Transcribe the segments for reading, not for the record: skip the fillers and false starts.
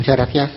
Muchas gracias.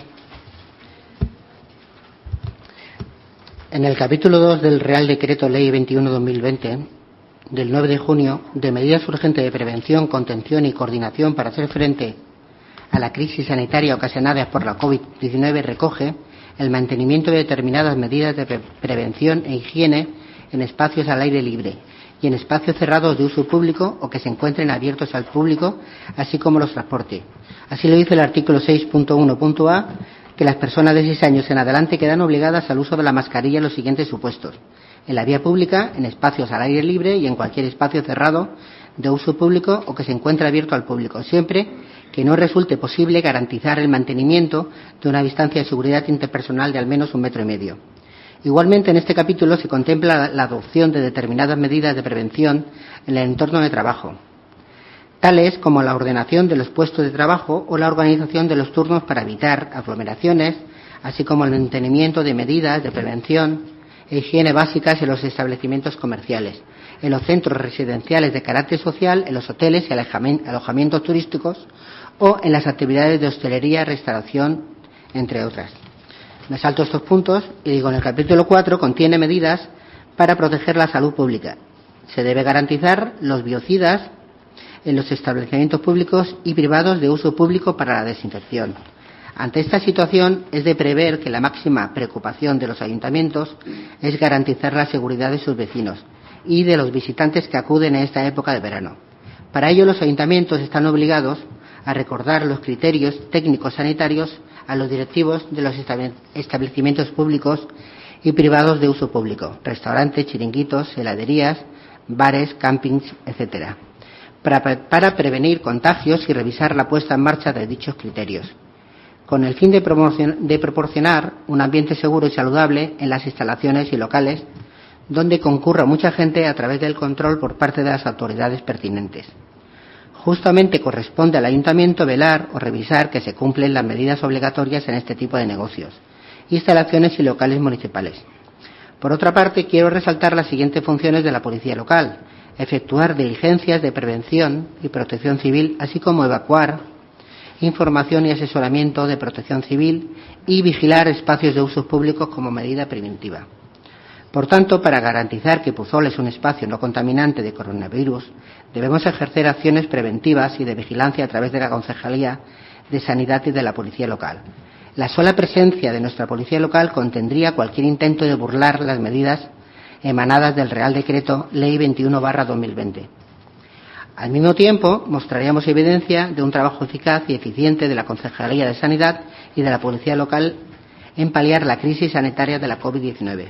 En el capítulo 2 del Real Decreto Ley 21/2020, del 9 de junio, de medidas urgentes de prevención, contención y coordinación para hacer frente a la crisis sanitaria ocasionada por la COVID-19, recoge el mantenimiento de determinadas medidas de prevención e higiene en espacios al aire libre y en espacios cerrados de uso público o que se encuentren abiertos al público, así como los transportes. Así lo dice el artículo 6.1.a, que las personas de 6 años en adelante quedan obligadas al uso de la mascarilla en los siguientes supuestos: en la vía pública, en espacios al aire libre y en cualquier espacio cerrado de uso público o que se encuentre abierto al público, siempre que no resulte posible garantizar el mantenimiento de una distancia de seguridad interpersonal de al menos 1,5 metros. Igualmente, en este capítulo se contempla la adopción de determinadas medidas de prevención en el entorno de trabajo, tales como la ordenación de los puestos de trabajo o la organización de los turnos para evitar aglomeraciones, así como el mantenimiento de medidas de prevención e higiene básicas en los establecimientos comerciales, en los centros residenciales de carácter social, en los hoteles y alojamientos turísticos o en las actividades de hostelería, restauración, entre otras. Me salto estos puntos y digo, en el capítulo 4 contiene medidas para proteger la salud pública. Se debe garantizar los biocidas en los establecimientos públicos y privados de uso público para la desinfección. Ante esta situación es de prever que la máxima preocupación de los ayuntamientos es garantizar la seguridad de sus vecinos y de los visitantes que acuden en esta época de verano. Para ello, los ayuntamientos están obligados a recordar los criterios técnicos sanitarios a los directivos de los establecimientos públicos y privados de uso público, restaurantes, chiringuitos, heladerías, bares, campings, etcétera, para prevenir contagios y revisar la puesta en marcha de dichos criterios, con el fin de proporcionar un ambiente seguro y saludable en las instalaciones y locales donde concurra mucha gente a través del control por parte de las autoridades pertinentes. Justamente corresponde al ayuntamiento velar o revisar que se cumplen las medidas obligatorias en este tipo de negocios, instalaciones y locales municipales. Por otra parte, quiero resaltar las siguientes funciones de la policía local: efectuar diligencias de prevención y protección civil, así como evacuar, información y asesoramiento de protección civil y vigilar espacios de uso público como medida preventiva. Por tanto, para garantizar que Puzol es un espacio no contaminante de coronavirus, debemos ejercer acciones preventivas y de vigilancia a través de la Concejalía de Sanidad y de la Policía Local. La sola presencia de nuestra Policía Local contendría cualquier intento de burlar las medidas emanadas del Real Decreto Ley 21/2020. Al mismo tiempo, mostraríamos evidencia de un trabajo eficaz y eficiente de la Concejalía de Sanidad y de la Policía Local en paliar la crisis sanitaria de la COVID-19.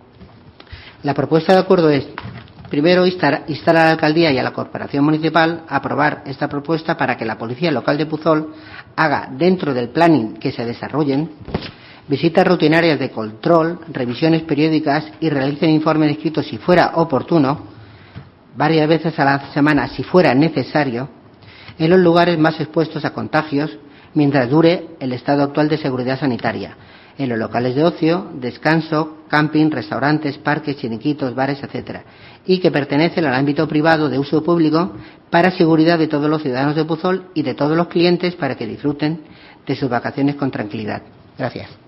La propuesta de acuerdo es, primero, instar a la Alcaldía y a la Corporación Municipal a aprobar esta propuesta para que la Policía Local de Puzol haga, dentro del planning que se desarrollen, visitas rutinarias de control, revisiones periódicas y realicen informes escritos, si fuera oportuno, varias veces a la semana, si fuera necesario, en los lugares más expuestos a contagios mientras dure el estado actual de seguridad sanitaria, en los locales de ocio, descanso, camping, restaurantes, parques, chiringuitos, bares, etcétera, y que pertenecen al ámbito privado de uso público para seguridad de todos los ciudadanos de Puzol y de todos los clientes para que disfruten de sus vacaciones con tranquilidad. Gracias.